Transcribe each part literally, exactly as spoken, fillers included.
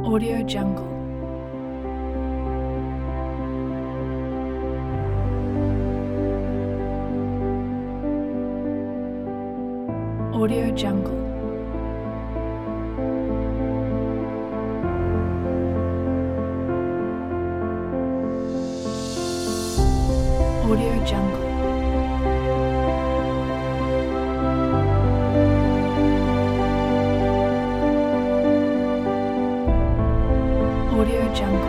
Audio Jungle. Audio Jungle. Audio Jungle. Audio Jungle.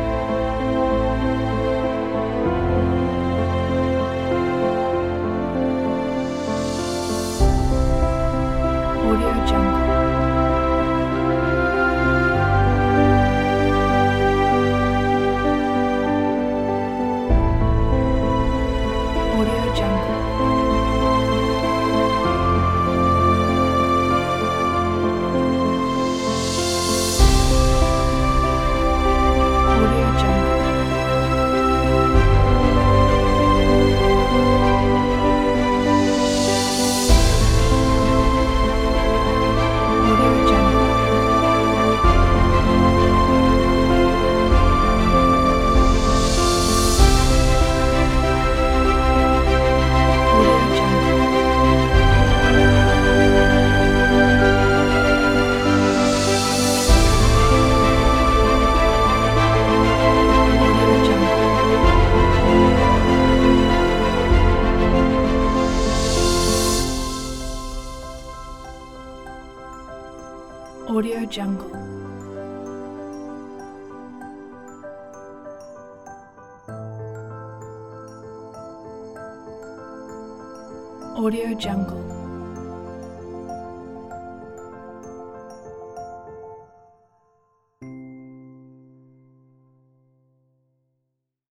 Audio Jungle. Audio Jungle. Audio Jungle. Audio Jungle. Audio Jungle. Audio Jungle. Audio Jungle. Audio Jungle.